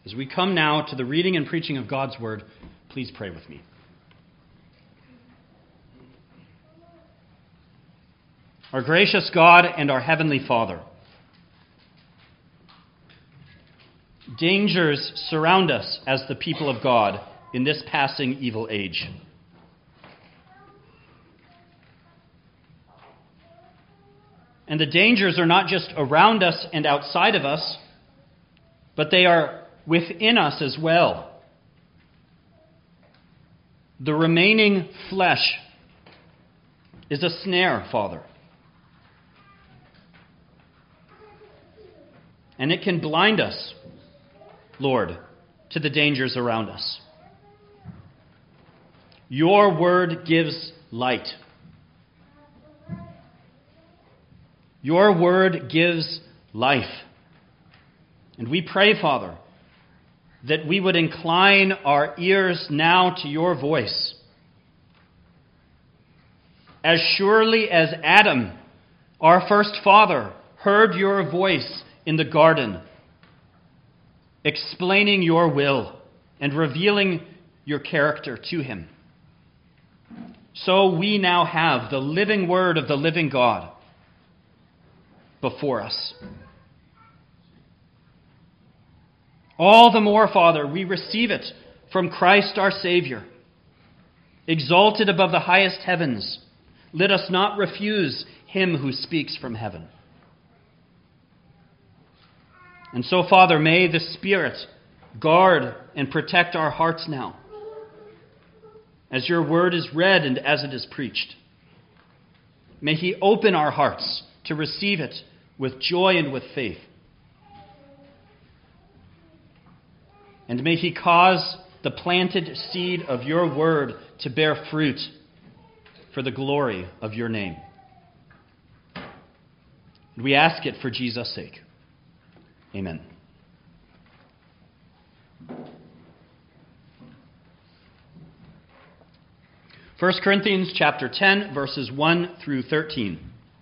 As we come now to the reading and preaching of God's Word, please pray with me. Our gracious God and our Heavenly Father, dangers surround us as the people of God in this passing evil age. And the dangers are not just around us and outside of us, but they are within us as well. The remaining flesh is a snare, Father. And it can blind us, Lord, to the dangers around us. Your word gives light. Your word gives life. And we pray, Father, that we would incline our ears now to your voice. As surely as Adam, our first father, heard your voice in the garden, explaining your will and revealing your character to him, so we now have the living word of the living God before us. All the more, Father, we receive it from Christ our Savior. Exalted above the highest heavens, let us not refuse him who speaks from heaven. And so, Father, may the Spirit guard and protect our hearts now, as your word is read and as it is preached. May he open our hearts to receive it with joy and with faith. And may he cause the planted seed of your word to bear fruit for the glory of your name. And we ask it for Jesus' sake. Amen. 1 Corinthians chapter 10, verses 1 through 13.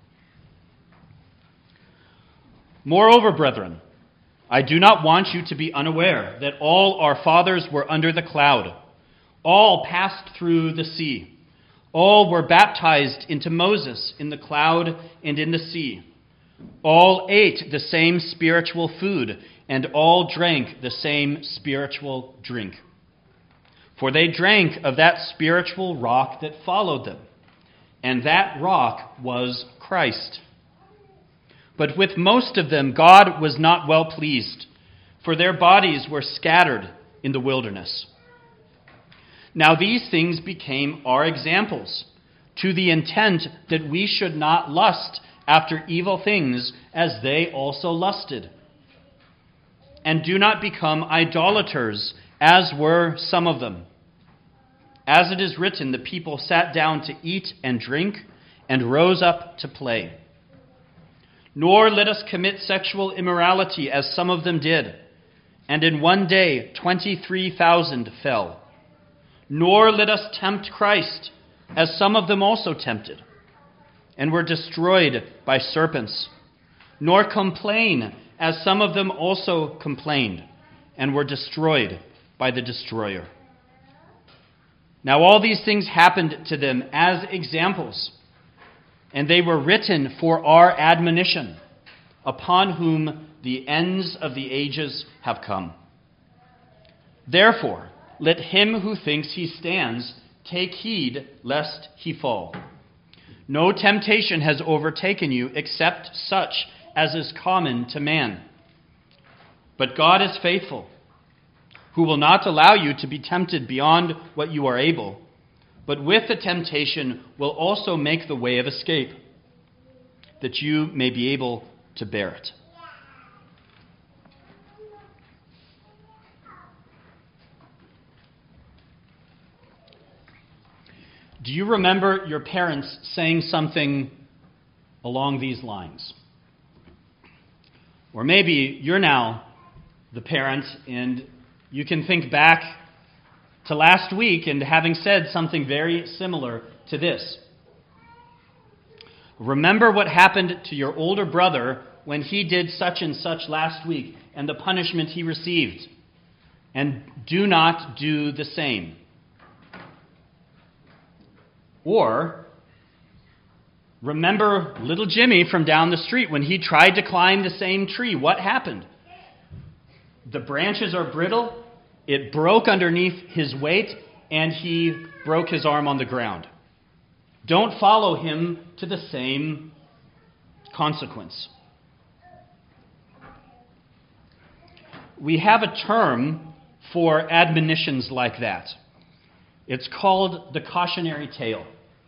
Moreover, brethren, I do not want you to be unaware that all our fathers were under the cloud. All passed through the sea. All were baptized into Moses in the cloud and in the sea. All ate the same spiritual food, and all drank the same spiritual drink. For they drank of that spiritual rock that followed them, and that rock was Christ. But with most of them God was not well pleased, for their bodies were scattered in the wilderness. Now these things became our examples, to the intent that we should not lust after evil things as they also lusted. And do not become idolaters, as were some of them. As it is written, the people sat down to eat and drink, and rose up to play. Nor let us commit sexual immorality, as some of them did. And in one day 23,000 fell. Nor let us tempt Christ, as some of them also tempted, and were destroyed by serpents. Nor complain, as some of them also complained, and were destroyed by the destroyer. Now all these things happened to them as examples, and they were written for our admonition, upon whom the ends of the ages have come. Therefore, let him who thinks he stands take heed lest he fall. No temptation has overtaken you except such as is common to man. But God is faithful, who will not allow you to be tempted beyond what you are able, but with the temptation will also make the way of escape, that you may be able to bear it. Do you remember your parents saying something along these lines? Or maybe you're now the parent and you can think back to last week and having said something very similar to this. Remember what happened to your older brother when he did such and such last week and the punishment he received. and do not do the same. Or, remember little Jimmy from down the street when he tried to climb the same tree. What happened? The branches are brittle. It broke underneath his weight, and he broke his arm on the ground. Don't follow him to the same consequence. We have a term for admonitions like that. It's called the cautionary tale.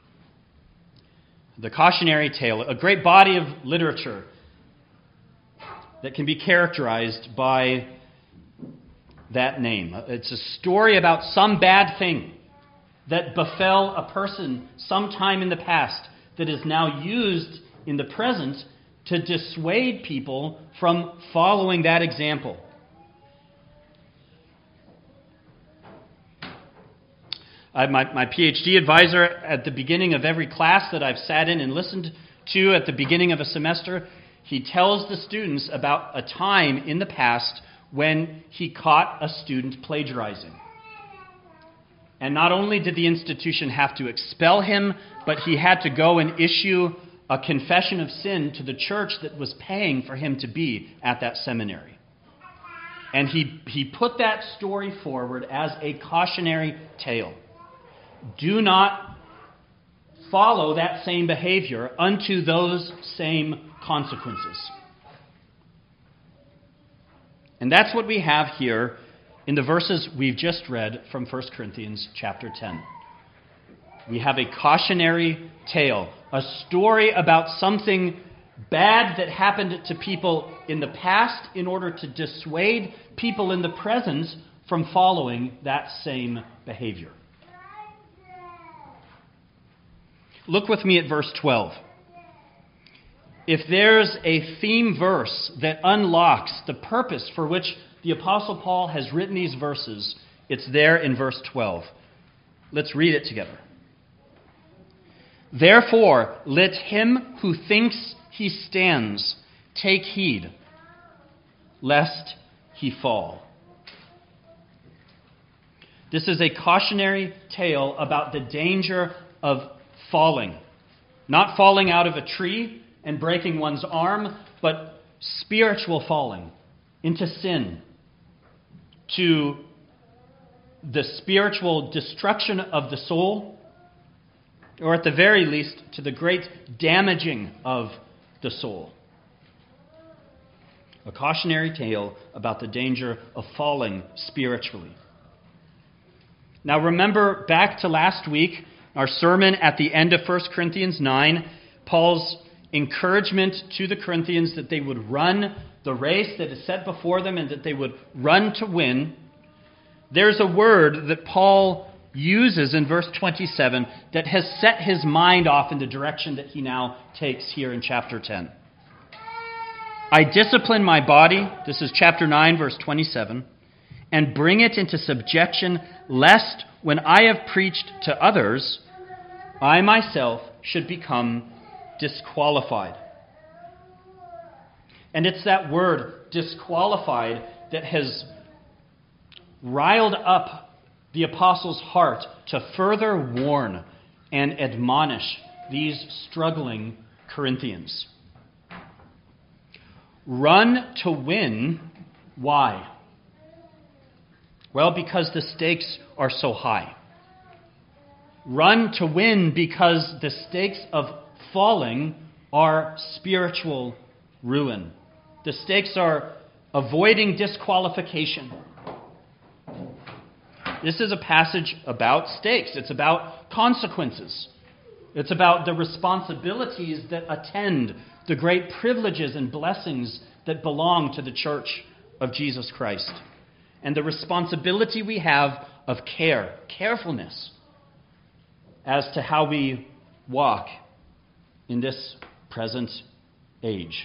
The cautionary tale, a great body of literature that can be characterized by that name. It's a story about some bad thing that befell a person sometime in the past that is now used in the present to dissuade people from following that example. My PhD advisor at the beginning of every class that I've sat in and listened to at the beginning of a semester, he tells the students about a time in the past when he caught a student plagiarizing. And not only did the institution have to expel him, but he had to go and issue a confession of sin to the church that was paying for him to be at that seminary. And he put that story forward as a cautionary tale. Do not follow that same behavior unto those same consequences. And that's what we have here in the verses we've just read from 1 Corinthians chapter 10. We have a cautionary tale, a story about something bad that happened to people in the past in order to dissuade people in the present from following that same behavior. Look with me at verse 12. If there's a theme verse that unlocks the purpose for which the Apostle Paul has written these verses, it's there in verse 12. Let's read it together. Therefore, let him who thinks he stands take heed, lest he fall. This is a cautionary tale about the danger of falling. Not falling out of a tree and breaking one's arm, but spiritual falling into sin, to the spiritual destruction of the soul, or at the very least, to the great damaging of the soul. A cautionary tale about the danger of falling spiritually. Now remember back to last week, our sermon at the end of 1 Corinthians 9, Paul's encouragement to the Corinthians that they would run the race that is set before them and that they would run to win. There's a word that Paul uses in verse 27 that has set his mind off in the direction that he now takes here in chapter 10. I discipline my body, this is chapter 9, verse 27, and bring it into subjection, lest when I have preached to others, I myself should become disqualified. And it's that word, disqualified, that has riled up the apostle's heart to further warn and admonish these struggling Corinthians. Run to win. Why? Well, because the stakes are so high. Run to win because the stakes of falling are spiritual ruin. The stakes are avoiding disqualification. This is a passage about stakes. It's about consequences. It's about the responsibilities that attend the great privileges and blessings that belong to the church of Jesus Christ. And the responsibility we have of carefulness as to how we walk in this present age.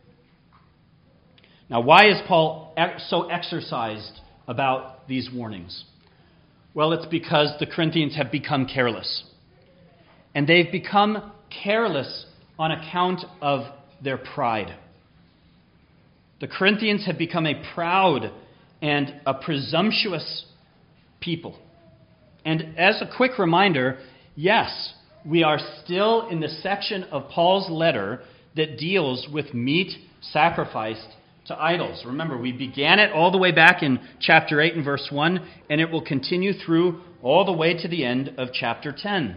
Now, why is Paul so exercised about these warnings? Well, it's because the Corinthians have become careless. And they've become careless on account of their pride. The Corinthians have become a proud and a presumptuous people. And as a quick reminder, yes, we are still in the section of Paul's letter that deals with meat sacrificed to idols. Remember, we began it all the way back in chapter 8 and verse 1, and it will continue through all the way to the end of chapter 10.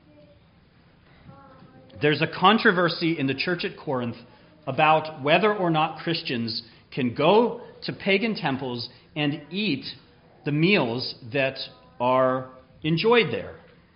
There's a controversy in the church at Corinth about whether or not Christians can go to pagan temples and eat the meals that are enjoyed there.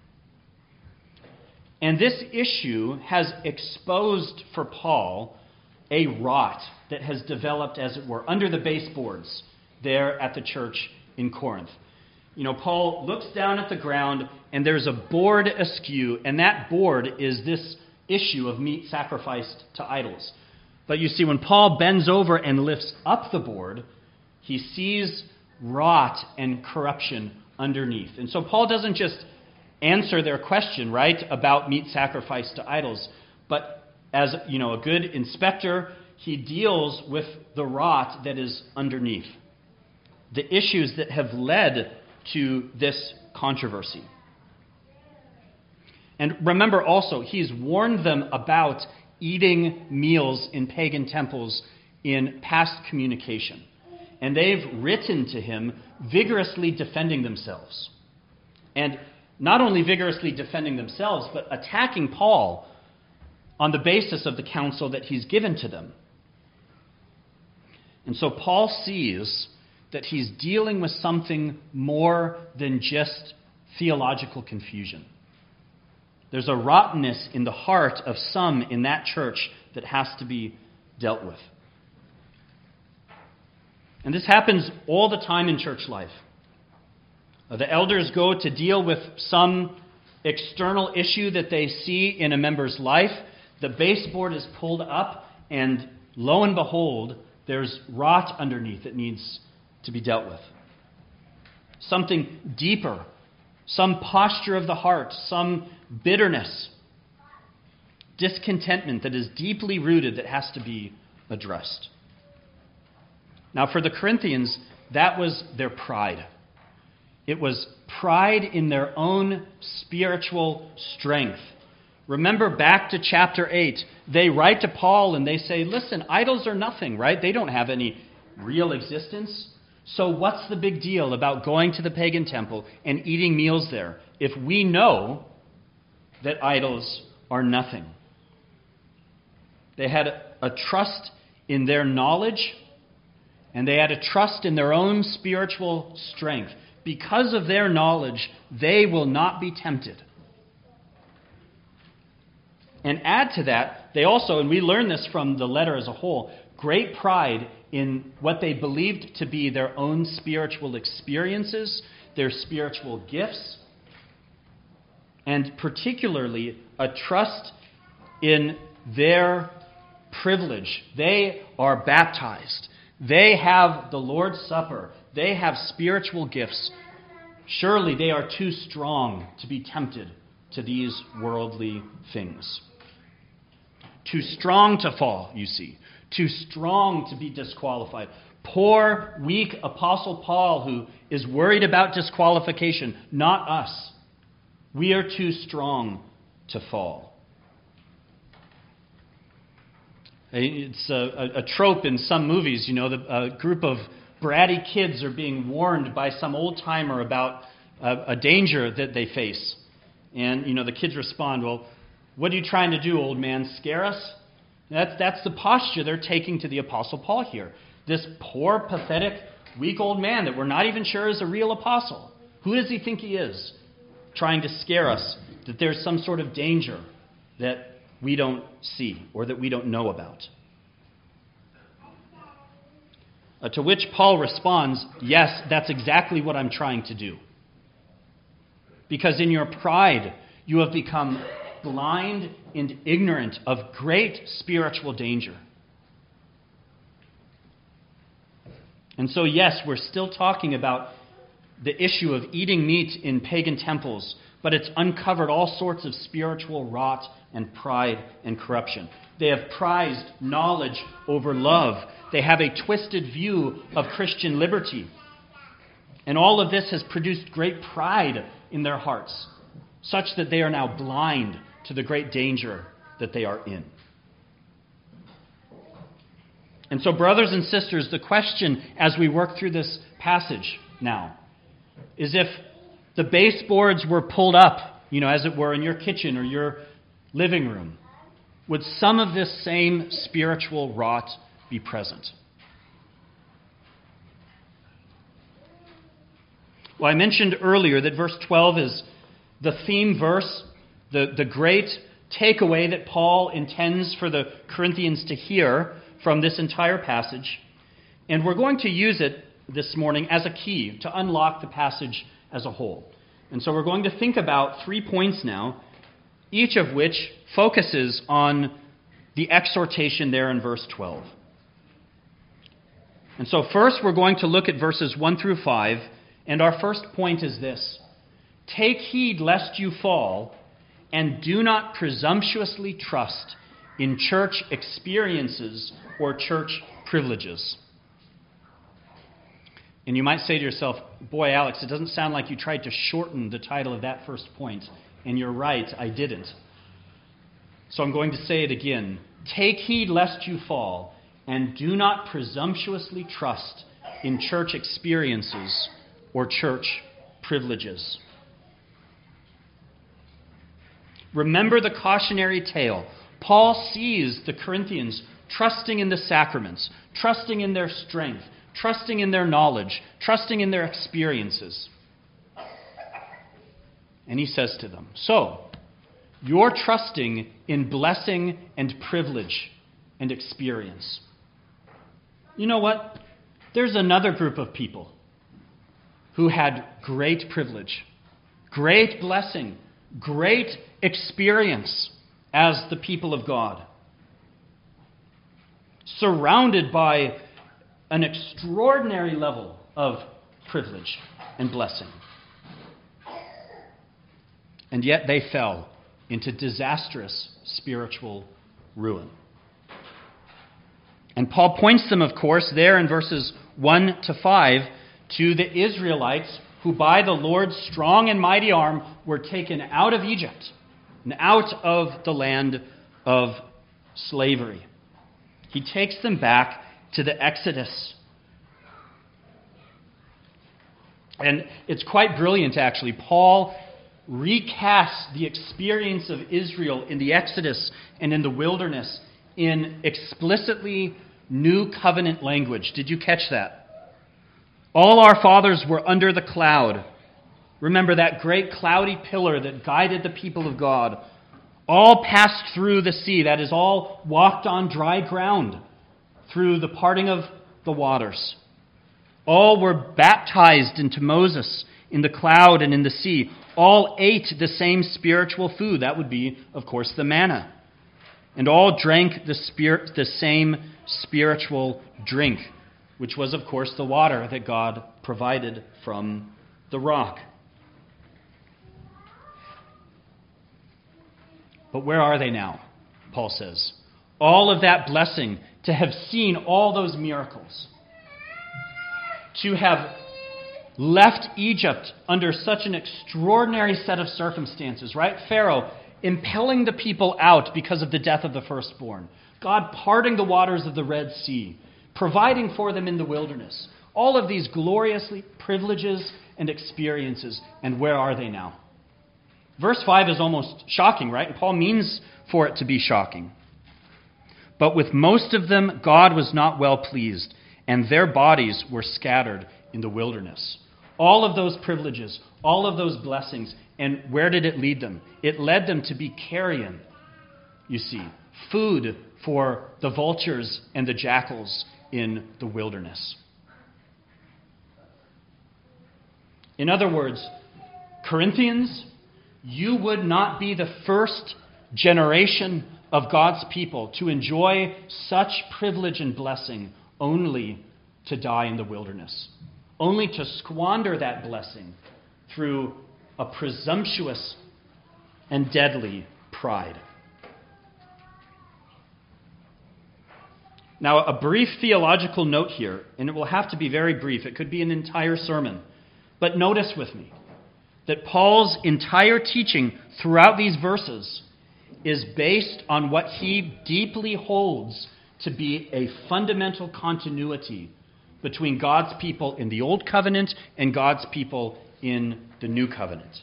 And this issue has exposed for Paul a rot that has developed, as it were, under the baseboards there at the church in Corinth. You know, Paul looks down at the ground, and there's a board askew, and that board is this issue of meat sacrificed to idols. But you see, when Paul bends over and lifts up the board, he sees rot and corruption underneath. And so Paul doesn't just answer their question, right, about meat sacrificed to idols, but as, you know, a good inspector, he deals with the rot that is underneath, the issues that have led to this controversy. And remember also, he's warned them about eating meals in pagan temples in past communication. And they've written to him vigorously defending themselves. And not only vigorously defending themselves, but attacking Paul on the basis of the counsel that he's given to them. And so Paul sees that he's dealing with something more than just theological confusion. There's a rottenness in the heart of some in that church that has to be dealt with. And this happens all the time in church life. The elders go to deal with some external issue that they see in a member's life. The baseboard is pulled up, and lo and behold, there's rot underneath that needs to be dealt with. Something deeper, some posture of the heart, some bitterness, discontentment that is deeply rooted that has to be addressed. Now, for the Corinthians, that was their pride. It was pride in their own spiritual strength. Remember back to chapter 8, they write to Paul and they say, listen, idols are nothing, right? They don't have any real existence. So what's the big deal about going to the pagan temple and eating meals there if we know that idols are nothing? They had a trust in their knowledge, and they had a trust in their own spiritual strength. Because of their knowledge, they will not be tempted. And add to that, they also, and we learn this from the letter as a whole, great pride in what they believed to be their own spiritual experiences, their spiritual gifts, and particularly a trust in their privilege. They are baptized. They have the Lord's Supper. They have spiritual gifts. Surely they are too strong to be tempted to these worldly things. Too strong to fall, you see. Too strong to be disqualified. Poor, weak Apostle Paul, who is worried about disqualification, not us. We are too strong to fall. It's a trope in some movies, you know, a group of bratty kids are being warned by some old-timer about a danger that they face. And, you know, the kids respond, well, what are you trying to do, old man, scare us? That's the posture they're taking to the Apostle Paul here. This poor, pathetic, weak old man that we're not even sure is a real apostle. Who does he think he is? Trying to scare us that there's some sort of danger that we don't see or that we don't know about. To which Paul responds, yes, that's exactly what I'm trying to do. Because in your pride, you have become blind and ignorant of great spiritual danger. And so, yes, we're still talking about the issue of eating meat in pagan temples, but it's uncovered all sorts of spiritual rot and pride and corruption. They have prized knowledge over love. They have a twisted view of Christian liberty. And all of this has produced great pride in their hearts, such that they are now blind to the great danger that they are in. And so, brothers and sisters, the question as we work through this passage now is, if the baseboards were pulled up, as it were, in your kitchen or your living room, would some of this same spiritual rot be present? Well, I mentioned earlier that verse 12 is the theme verse, the great takeaway that Paul intends for the Corinthians to hear from this entire passage. And we're going to use it this morning as a key to unlock the passage as a whole. And so we're going to think about 3 points now, each of which focuses on the exhortation there in verse 12. And so first we're going to look at verses 1 through 5, and our first point is this: take heed lest you fall, and do not presumptuously trust in church experiences or church privileges. And you might say to yourself, boy, Alex, it doesn't sound like you tried to shorten the title of that first point. And you're right, I didn't. So I'm going to say it again. Take heed lest you fall, and do not presumptuously trust in church experiences or church privileges. Remember the cautionary tale. Paul sees the Corinthians trusting in the sacraments, trusting in their strength, trusting in their knowledge, trusting in their experiences. And he says to them, so, you're trusting in blessing and privilege and experience. You know what? There's another group of people who had great privilege, great blessing, great experience as the people of God, surrounded by an extraordinary level of privilege and blessing. And yet they fell into disastrous spiritual ruin. And Paul points them, of course, there in verses 1 to 5, to the Israelites who by the Lord's strong and mighty arm were taken out of Egypt and out of the land of slavery. He takes them back to the Exodus. And it's quite brilliant, actually. Paul recasts the experience of Israel in the Exodus and in the wilderness in explicitly new covenant language. Did you catch that? All our fathers were under the cloud. Remember that great cloudy pillar that guided the people of God. All passed through the sea. That is, all walked on dry ground through the parting of the waters. All were baptized into Moses in the cloud and in the sea. All ate the same spiritual food. That would be, of course, the manna. And all drank the same spiritual drink, which was, of course, the water that God provided from the rock. But where are they now? Paul says. All of that blessing, to have seen all those miracles, to have left Egypt under such an extraordinary set of circumstances, right? Pharaoh impelling the people out because of the death of the firstborn. God parting the waters of the Red Sea, providing for them in the wilderness. All of these glorious privileges and experiences. And where are they now? Verse 5 is almost shocking, right? And Paul means for it to be shocking. But with most of them, God was not well pleased, and their bodies were scattered in the wilderness. All of those privileges, all of those blessings, and where did it lead them? It led them to be carrion, you see, food for the vultures and the jackals in the wilderness. In other words, Corinthians, you would not be the first generation of God's people to enjoy such privilege and blessing only to die in the wilderness, only to squander that blessing through a presumptuous and deadly pride. Now, a brief theological note here, and it will have to be very brief. It could be an entire sermon. But notice with me that Paul's entire teaching throughout these verses is based on what he deeply holds to be a fundamental continuity between God's people in the Old Covenant and God's people in the New Covenant.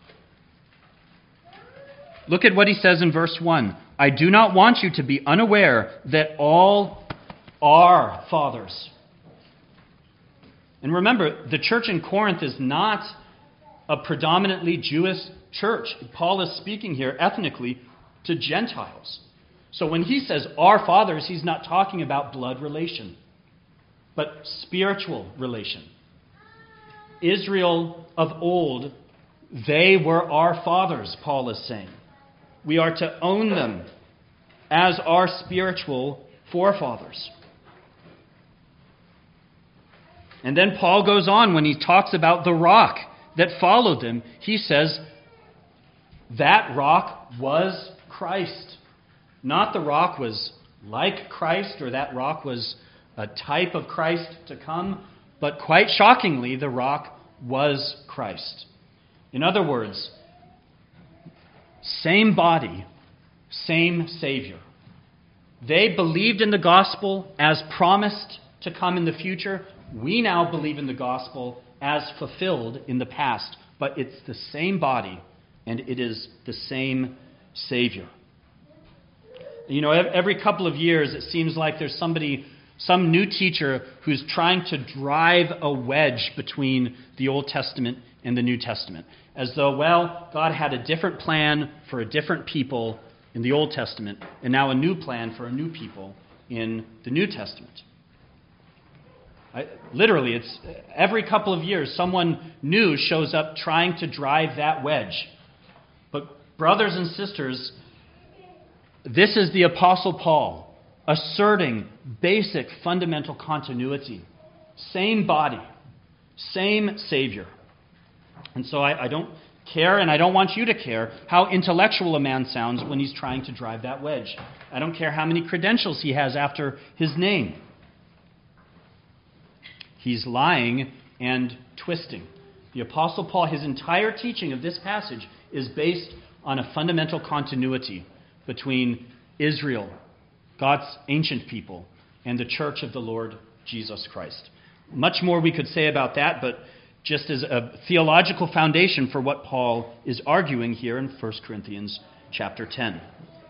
Look at what he says in verse 1. I do not want you to be unaware that all are fathers. And remember, the church in Corinth is not a predominantly Jewish church. Paul is speaking here ethnically to Gentiles. So when he says our fathers, he's not talking about blood relation, but spiritual relation. Israel of old, they were our fathers, Paul is saying. We are to own them as our spiritual forefathers. And then Paul goes on when he talks about the rock that followed them. He says that rock was Christ. Not the rock was like Christ or that rock was a type of Christ to come, but quite shockingly, the rock was Christ. In other words, same body, same Savior. They believed in the gospel as promised to come in the future. We now believe in the gospel as fulfilled in the past, but it's the same body and it is the same Savior. You know, every couple of years it seems like there's some new teacher who's trying to drive a wedge between the Old Testament and the New Testament. As though, well, God had a different plan for a different people in the Old Testament and now a new plan for a new people in the New Testament. Literally, it's every couple of years someone new shows up trying to drive that wedge. But brothers and sisters, this is the Apostle Paul asserting basic fundamental continuity. Same body, same Savior. And so I don't care, and I don't want you to care, how intellectual a man sounds when he's trying to drive that wedge. I don't care how many credentials he has after his name. He's lying and twisting. The Apostle Paul, his entire teaching of this passage is based on a fundamental continuity between Israel, God's ancient people, and the church of the Lord Jesus Christ. Much more we could say about that, but just as a theological foundation for what Paul is arguing here in 1 Corinthians chapter 10.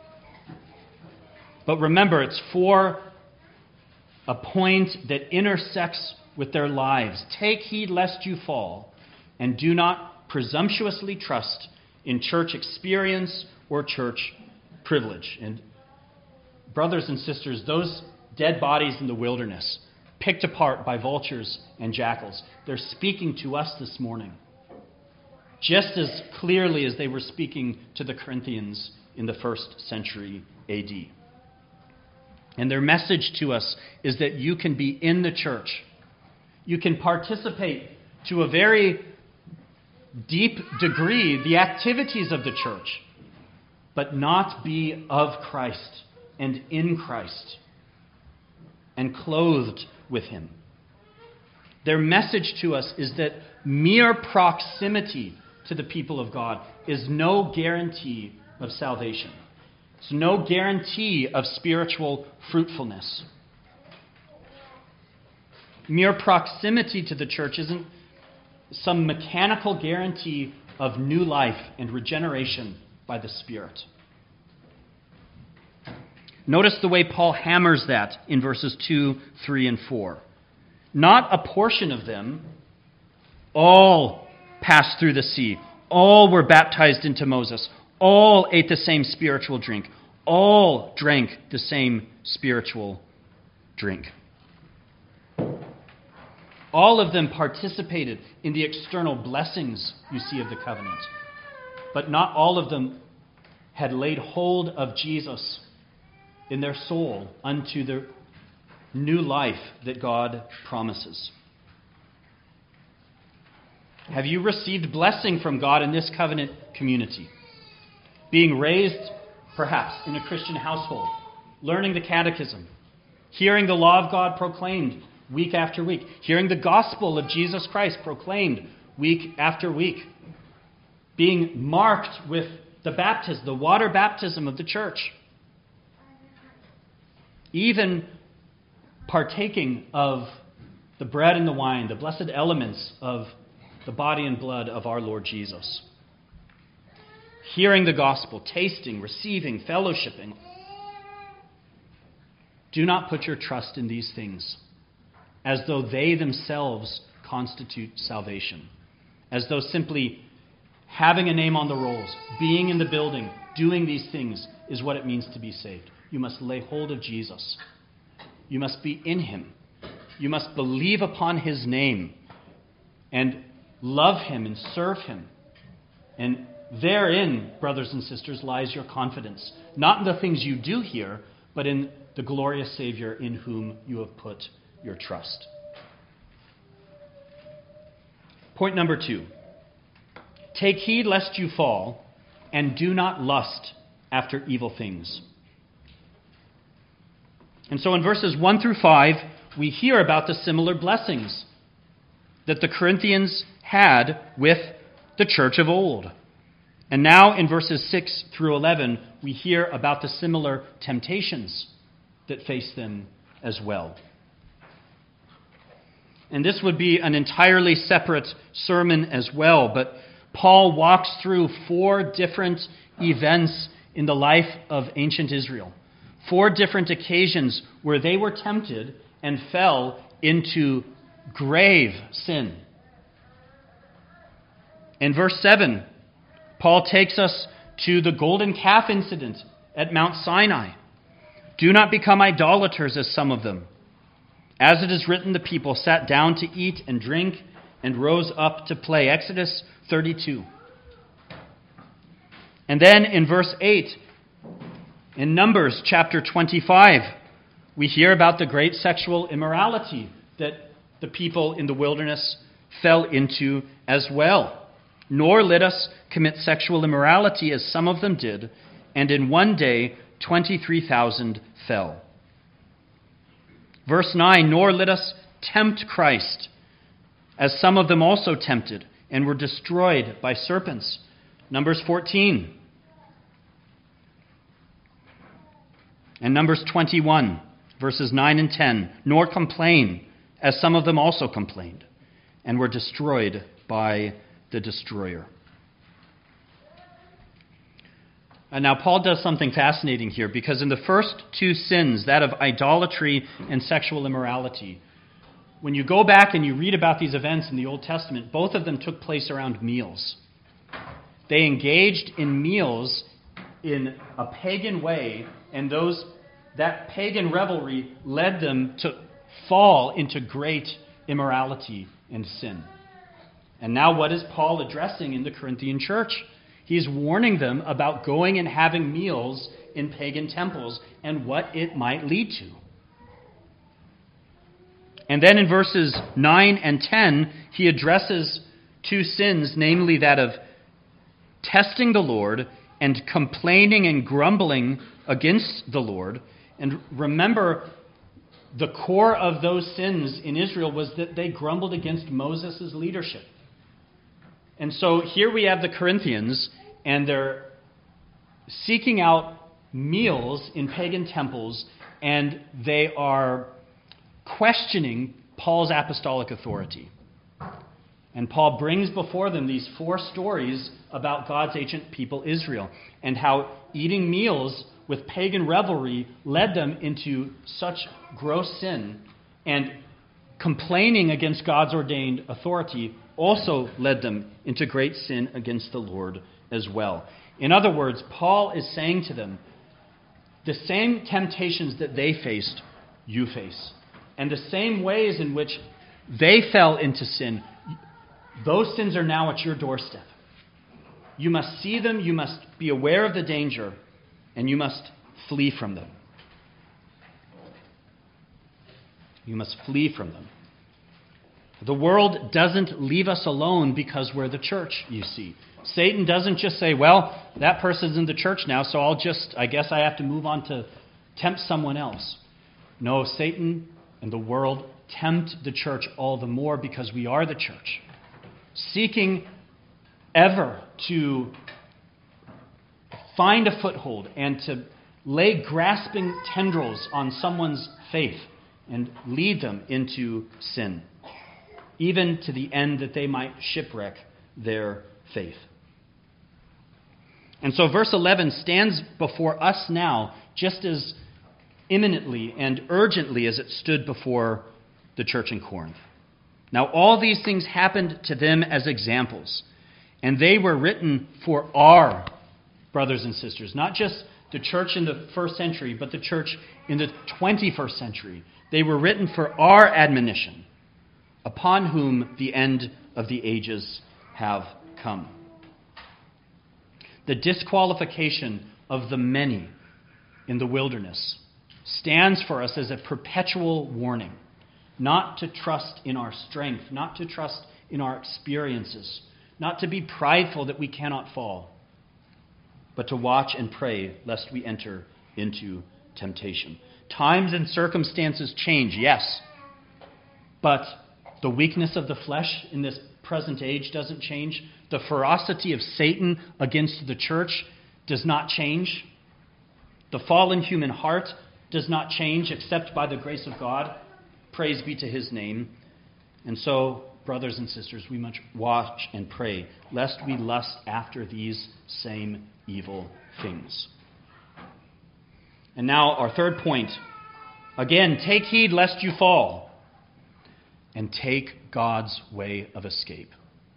But remember, it's for a point that intersects with their lives. Take heed lest you fall, and do not presumptuously trust in church experience or church privilege. And brothers and sisters, those dead bodies in the wilderness, picked apart by vultures and jackals, they're speaking to us this morning, just as clearly as they were speaking to the Corinthians in the 1st century AD. And their message to us is that you can be in the church. You can participate to a very deep degree the activities of the church, but not be of Christ and in Christ and clothed with Him. Their message to us is that mere proximity to the people of God is no guarantee of salvation. It's no guarantee of spiritual fruitfulness. Mere proximity to the church isn't some mechanical guarantee of new life and regeneration by the Spirit. Notice the way Paul hammers that in verses 2, 3, and 4. Not a portion of them, all passed through the sea. All were baptized into Moses. All ate the same spiritual drink. All drank the same spiritual drink. All of them participated in the external blessings, you see, of the covenant. But not all of them had laid hold of Jesus in their soul unto the new life that God promises. Have you received blessing from God in this covenant community? Being raised, perhaps, in a Christian household, learning the catechism, hearing the law of God proclaimed week after week, hearing the gospel of Jesus Christ proclaimed week after week, being marked with the baptism, the water baptism of the church, even partaking of the bread and the wine, the blessed elements of the body and blood of our Lord Jesus. Hearing the gospel, tasting, receiving, fellowshipping. Do not put your trust in these things as though they themselves constitute salvation, as though simply having a name on the rolls, being in the building, doing these things is what it means to be saved. You must lay hold of Jesus. You must be in him. You must believe upon his name and love him and serve him. And therein, brothers and sisters, lies your confidence. Not in the things you do here, but in the glorious Savior in whom you have put your trust. Point number 2. Take heed lest you fall, and do not lust after evil things. And so in verses 1 through 5, we hear about the similar blessings that the Corinthians had with the church of old. And now in verses 6 through 11, we hear about the similar temptations that face them as well. And this would be an entirely separate sermon as well, but Paul walks through 4 different events in the life of ancient Israel. 4 different occasions where they were tempted and fell into grave sin. In verse 7, Paul takes us to the golden calf incident at Mount Sinai. Do not become idolaters as some of them. As it is written, the people sat down to eat and drink and rose up to play. Exodus 32. And then in verse 8, in Numbers chapter 25, we hear about the great sexual immorality that the people in the wilderness fell into as well. Nor let us commit sexual immorality as some of them did, and in one day 23,000 fell. Verse 9, nor let us tempt Christ, as some of them also tempted, and were destroyed by serpents. Numbers 14. And Numbers 21, verses 9 and 10, nor complain, as some of them also complained, and were destroyed by the destroyer. And now Paul does something fascinating here, because in the first 2 sins, that of idolatry and sexual immorality, when you go back and you read about these events in the Old Testament, both of them took place around meals. They engaged in meals in a pagan way, and that pagan revelry led them to fall into great immorality and sin. And now what is Paul addressing in the Corinthian church? He's warning them about going and having meals in pagan temples and what it might lead to. And then in verses 9 and 10, he addresses 2 sins, namely that of testing the Lord and complaining and grumbling against the Lord. And remember, the core of those sins in Israel was that they grumbled against Moses' leadership. And so here we have the Corinthians, and they're seeking out meals in pagan temples, and they are questioning Paul's apostolic authority. And Paul brings before them these 4 stories about God's ancient people Israel, and how eating meals with pagan revelry led them into such gross sin, and complaining against God's ordained authority also led them into great sin against the Lord as well. In other words, Paul is saying to them, the same temptations that they faced, you face. And the same ways in which they fell into sin, those sins are now at your doorstep. You must see them, you must be aware of the danger, and you must flee from them. You must flee from them. The world doesn't leave us alone because we're the church, you see. Satan doesn't just say, well, that person's in the church now, so I guess I have to move on to tempt someone else. No, Satan and the world tempt the church all the more because we are the church, seeking ever to find a foothold and to lay grasping tendrils on someone's faith and lead them into sin, even to the end that they might shipwreck their faith. And so verse 11 stands before us now just as imminently and urgently as it stood before the church in Corinth. Now all these things happened to them as examples, and they were written for our brothers and sisters, not just the church in the first century, but the church in the 21st century. They were written for our admonition, upon whom the end of the ages have come. The disqualification of the many in the wilderness stands for us as a perpetual warning, not to trust in our strength, not to trust in our experiences, not to be prideful that we cannot fall, but to watch and pray lest we enter into temptation. Times and circumstances change, yes, but the weakness of the flesh in this present age doesn't change. The ferocity of Satan against the church does not change. The fallen human heart does not change except by the grace of God. Praise be to his name. And so, brothers and sisters, we must watch and pray lest we lust after these same evil things. And now our third point. Again, take heed lest you fall, and take God's way of escape.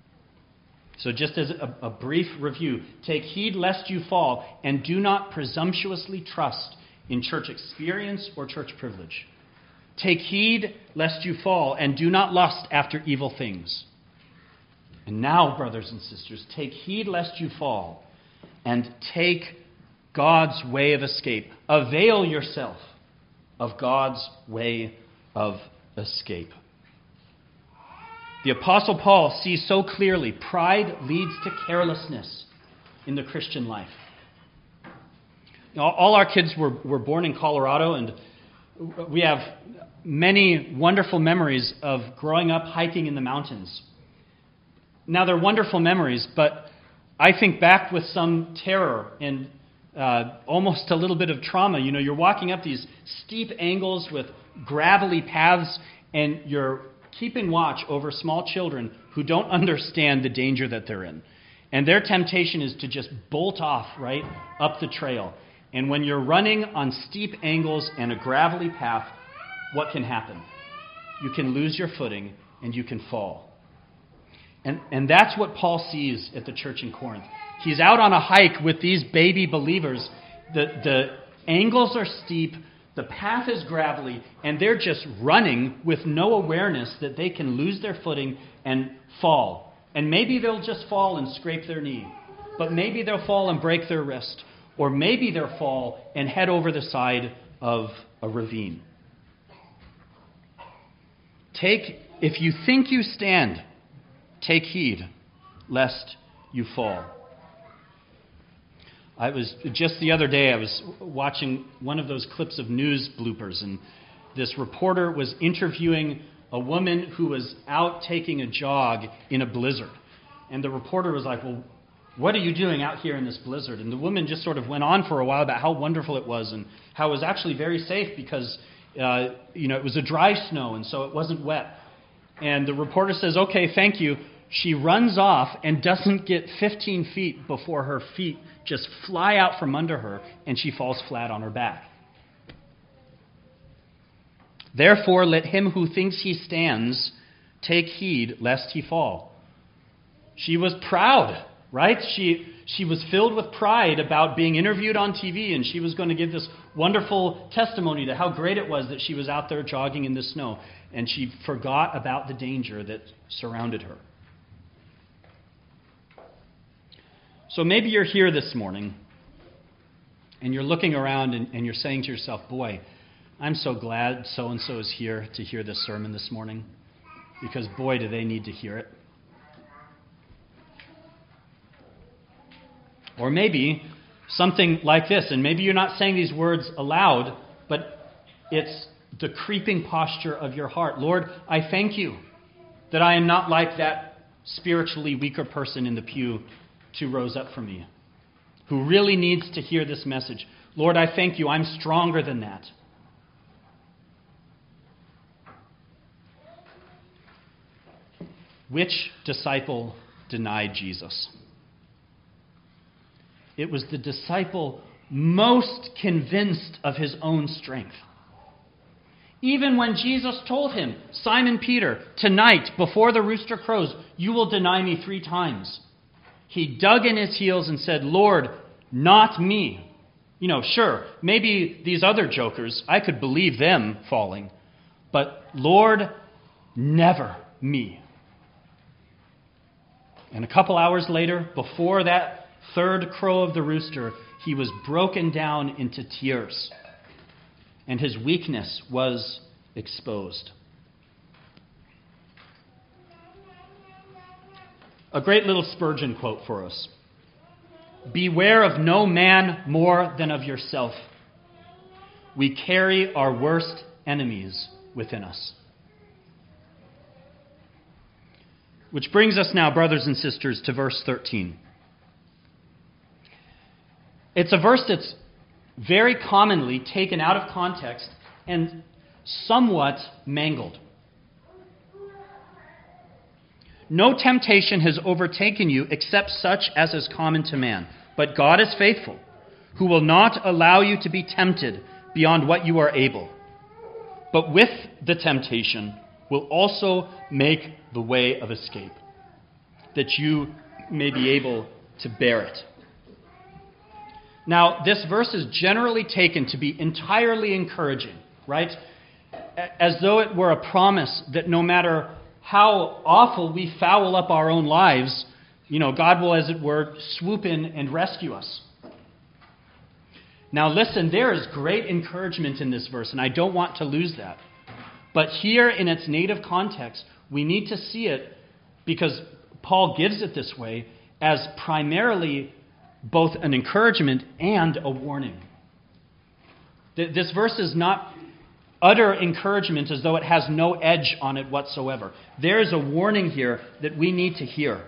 So just as a brief review, take heed lest you fall, and do not presumptuously trust in church experience or church privilege. Take heed lest you fall, and do not lust after evil things. And now, brothers and sisters, take heed lest you fall, and take God's way of escape. Avail yourself of God's way of escape. The Apostle Paul sees so clearly pride leads to carelessness in the Christian life. All our kids were born in Colorado, and we have many wonderful memories of growing up hiking in the mountains. Now, they're wonderful memories, but I think back with some terror and almost a little bit of trauma. You know, you're walking up these steep angles with gravelly paths, and you're keeping watch over small children who don't understand the danger that they're in. And their temptation is to just bolt off right up the trail. And when you're running on steep angles and a gravelly path, what can happen? You can lose your footing and you can fall. And that's what Paul sees at the church in Corinth. He's out on a hike with these baby believers. The angles are steep, the path is gravelly, and they're just running with no awareness that they can lose their footing and fall. And maybe they'll just fall and scrape their knee. But maybe they'll fall and break their wrist. Or maybe they'll fall and head over the side of a ravine. If you think you stand, take heed lest you fall. Just the other day, I was watching one of those clips of news bloopers, and this reporter was interviewing a woman who was out taking a jog in a blizzard. And the reporter was like, well, what are you doing out here in this blizzard? And the woman just sort of went on for a while about how wonderful it was and how it was actually very safe because, it was a dry snow, and so it wasn't wet. And the reporter says, okay, thank you. She runs off and doesn't get 15 feet before her feet just fly out from under her and she falls flat on her back. Therefore, let him who thinks he stands take heed lest he fall. She was proud, right? She was filled with pride about being interviewed on TV, and she was going to give this wonderful testimony to how great it was that she was out there jogging in the snow, and she forgot about the danger that surrounded her. So maybe you're here this morning, and you're looking around and you're saying to yourself, boy, I'm so glad so-and-so is here to hear this sermon this morning. because boy, do they need to hear it. Or maybe something like this, and maybe you're not saying these words aloud, but it's the creeping posture of your heart. Lord, I thank you that I am not like that spiritually weaker person in the pew 2 rows up from me, who really needs to hear this message. Lord, I thank you. I'm stronger than that. Which disciple denied Jesus? It was the disciple most convinced of his own strength. Even when Jesus told him, Simon Peter, tonight, before the rooster crows, you will deny me 3 times. He dug in his heels and said, Lord, not me. Sure, maybe these other jokers, I could believe them falling. But Lord, never me. And a couple hours later, before that 3rd crow of the rooster, he was broken down into tears. And his weakness was exposed. A great little Spurgeon quote for us. Beware of no man more than of yourself. We carry our worst enemies within us. Which brings us now, brothers and sisters, to verse 13. It's a verse that's very commonly taken out of context and somewhat mangled. No temptation has overtaken you except such as is common to man. But God is faithful, who will not allow you to be tempted beyond what you are able. But with the temptation will also make the way of escape, that you may be able to bear it. Now, this verse is generally taken to be entirely encouraging, right? As though it were a promise that no matter how awful we foul up our own lives, God will, as it were, swoop in and rescue us. Now listen, there is great encouragement in this verse, and I don't want to lose that. But here in its native context, we need to see it, because Paul gives it this way, as primarily both an encouragement and a warning. This verse is not utter encouragement as though it has no edge on it whatsoever. There is a warning here that we need to hear.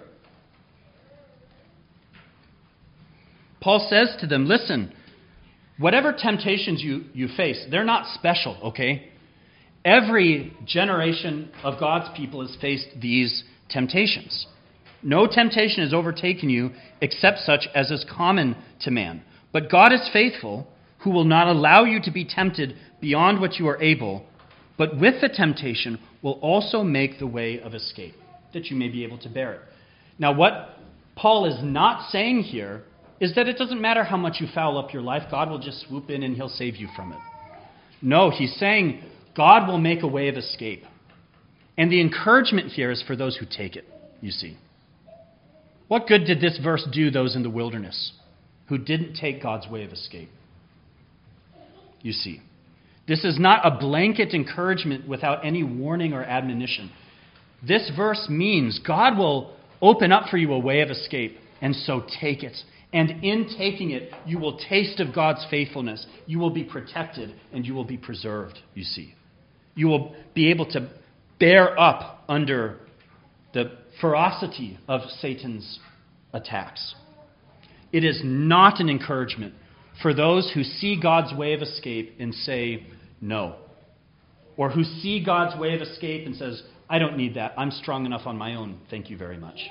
Paul says to them, listen, whatever temptations you face, they're not special, okay? Every generation of God's people has faced these temptations. No temptation has overtaken you except such as is common to man. But God is faithful, who will not allow you to be tempted beyond what you are able, but with the temptation will also make the way of escape, that you may be able to bear it. Now, what Paul is not saying here is that it doesn't matter how much you foul up your life, God will just swoop in and he'll save you from it. No, he's saying God will make a way of escape. And the encouragement here is for those who take it, you see. What good did this verse do those in the wilderness who didn't take God's way of escape? You see, this is not a blanket encouragement without any warning or admonition. This verse means God will open up for you a way of escape, and so take it. And in taking it, you will taste of God's faithfulness. You will be protected, and you will be preserved, you see. You will be able to bear up under the ferocity of Satan's attacks. It is not an encouragement for those who see God's way of escape and say no. Or who see God's way of escape and says, I don't need that. I'm strong enough on my own. Thank you very much.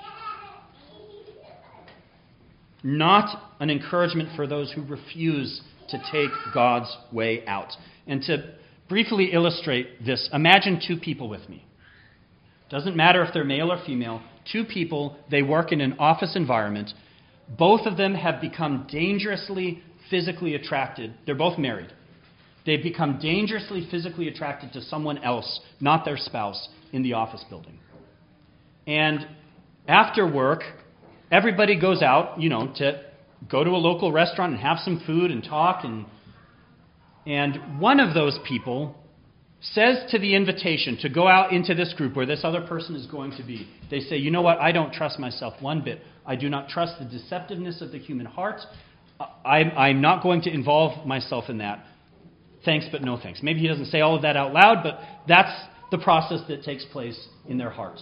Not an encouragement for those who refuse to take God's way out. And to briefly illustrate this, imagine 2 people with me. Doesn't matter if they're male or female. 2 people, they work in an office environment. Both of them have become dangerously physically attracted. They're both married. They've become dangerously physically attracted to someone else, not their spouse, in the office building. And after work, everybody goes out, to go to a local restaurant and have some food and talk. And one of those people says to the invitation to go out into this group where this other person is going to be, they say, you know what, I don't trust myself one bit. I do not trust the deceptiveness of the human heart. I'm not going to involve myself in that. Thanks, but no thanks. Maybe he doesn't say all of that out loud, but that's the process that takes place in their heart.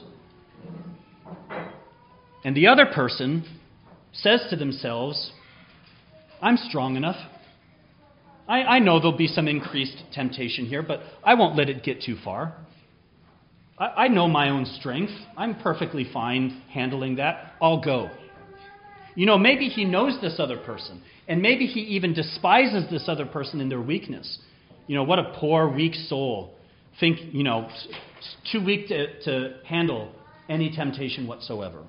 And the other person says to themselves, I'm strong enough. I know there'll be some increased temptation here, but I won't let it get too far. I know my own strength. I'm perfectly fine handling that. I'll go. You know, maybe he knows this other person, and maybe he even despises this other person in their weakness. You know, what a poor, weak soul. Think, you know, too weak to handle any temptation whatsoever.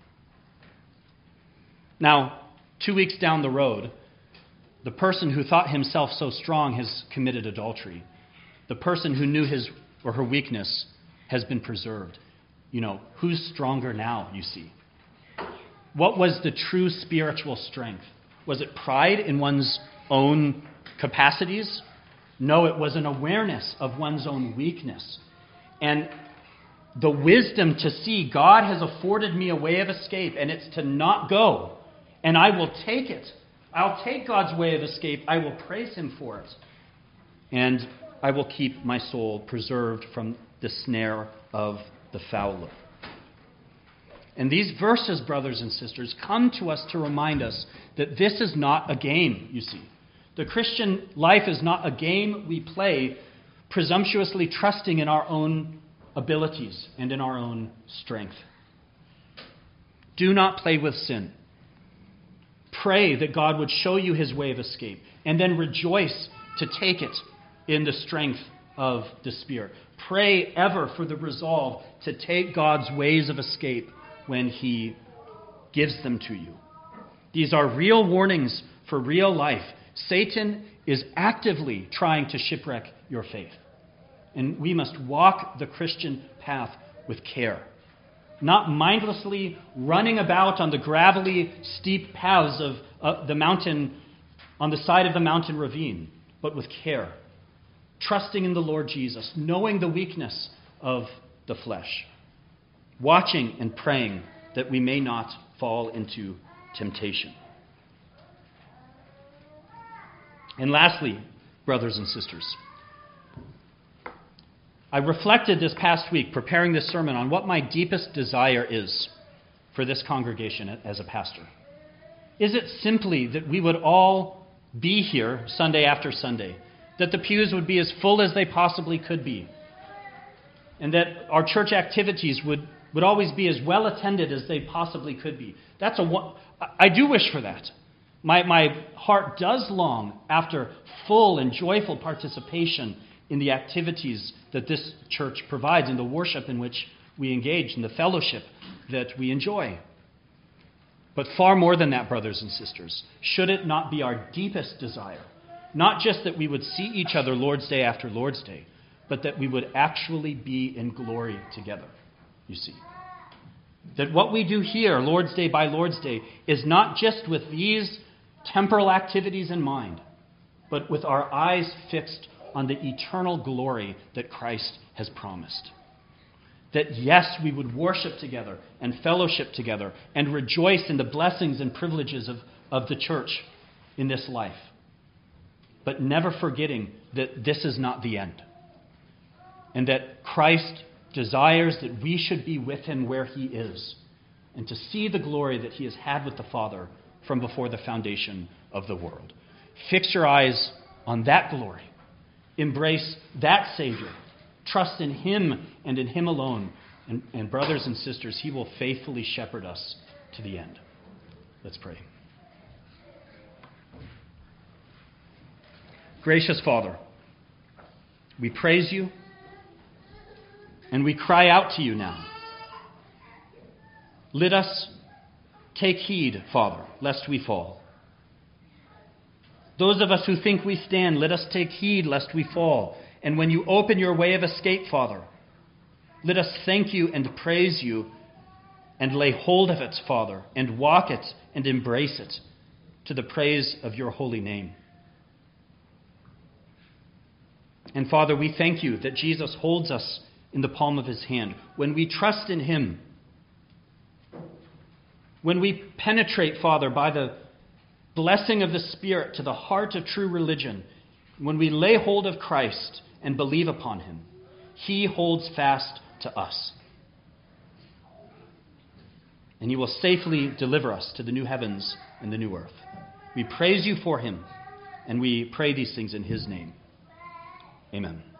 Now, 2 weeks down the road, the person who thought himself so strong has committed adultery. The person who knew his or her weakness has been preserved. You know, who's stronger now, you see? What was the true spiritual strength? Was it pride in one's own capacities? No, it was an awareness of one's own weakness. And the wisdom to see God has afforded me a way of escape, and it's to not go. And I will take it. I'll take God's way of escape. I will praise him for it. And I will keep my soul preserved from the snare of the fowler. And these verses, brothers and sisters, come to us to remind us that this is not a game, you see. The Christian life is not a game we play presumptuously trusting in our own abilities and in our own strength. Do not play with sin. Pray that God would show you his way of escape, and then rejoice to take it in the strength of the Spirit. Pray ever for the resolve to take God's ways of escape when he gives them to you. These are real warnings for real life. Satan is actively trying to shipwreck your faith. And we must walk the Christian path with care. Not mindlessly running about on the gravelly, steep paths of the mountain, on the side of the mountain ravine, but with care. Trusting in the Lord Jesus, knowing the weakness of the flesh. Watching and praying that we may not fall into temptation. And lastly, brothers and sisters, I reflected this past week, preparing this sermon, on what my deepest desire is for this congregation as a pastor. Is it simply that we would all be here Sunday after Sunday, that the pews would be as full as they possibly could be, and that our church activities would always be as well attended as they possibly could be? I do wish for that. My heart does long after full and joyful participation in the activities that this church provides, in the worship in which we engage, in the fellowship that we enjoy. But far more than that, brothers and sisters, should it not be our deepest desire, not just that we would see each other Lord's Day after Lord's Day, but that we would actually be in glory together, you see. That what we do here, Lord's Day by Lord's Day, is not just with these temporal activities in mind, but with our eyes fixed on the eternal glory that Christ has promised. That yes, we would worship together and fellowship together and rejoice in the blessings and privileges of the church in this life, but never forgetting that this is not the end, and that Christ desires that we should be with him where he is, and to see the glory that he has had with the Father from before the foundation of the world. Fix your eyes on that glory. Embrace that Savior. Trust in him and in him alone. And brothers and sisters, he will faithfully shepherd us to the end. Let's pray. Gracious Father, we praise you and we cry out to you now. Let us take heed, Father, lest we fall. Those of us who think we stand, let us take heed lest we fall. And when you open your way of escape, Father, let us thank you and praise you and lay hold of it, Father, and walk it and embrace it to the praise of your holy name. And Father, we thank you that Jesus holds us in the palm of his hand. When we trust in him, when we penetrate, Father, by the blessing of the Spirit to the heart of true religion, when we lay hold of Christ and believe upon him, he holds fast to us. And he will safely deliver us to the new heavens and the new earth. We praise you for him, and we pray these things in his name. Amen.